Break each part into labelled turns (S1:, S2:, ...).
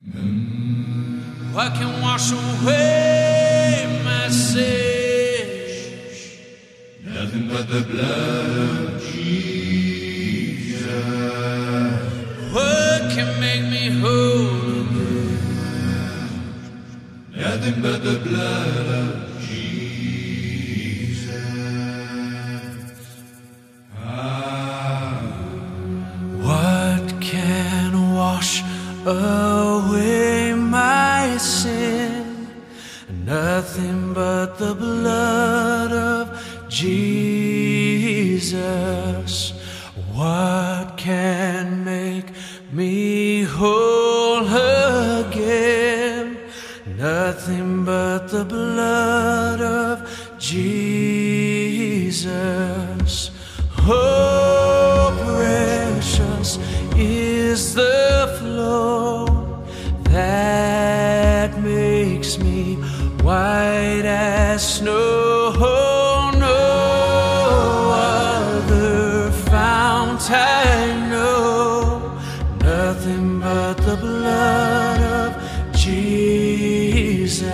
S1: What can wash away my sins?
S2: Nothing but the blood of Jesus.
S1: What can make me whole again?
S2: Nothing but the blood of Jesus.
S1: What can wash away my sin? Nothing but the blood of Jesus. What can make me whole again? Nothing but the blood of Jesus. Oh, precious is the flow that makes me white as snow. No other fount I know. Nothing but the blood of Jesus.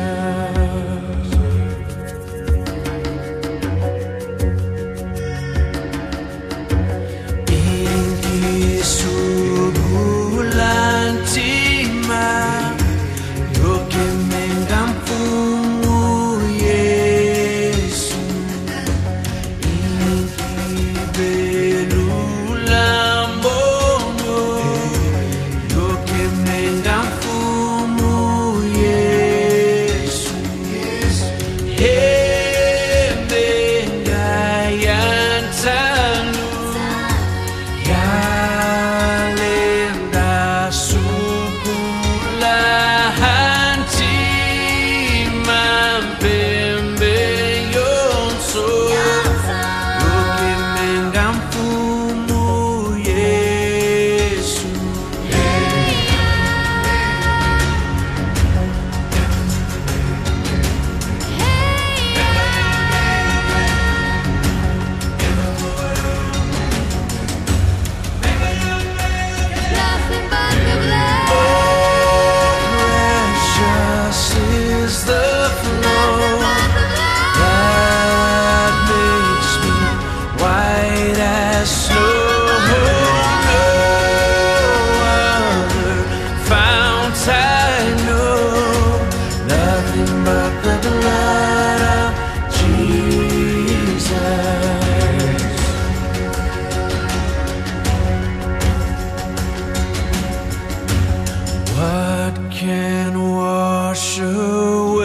S1: What can wash away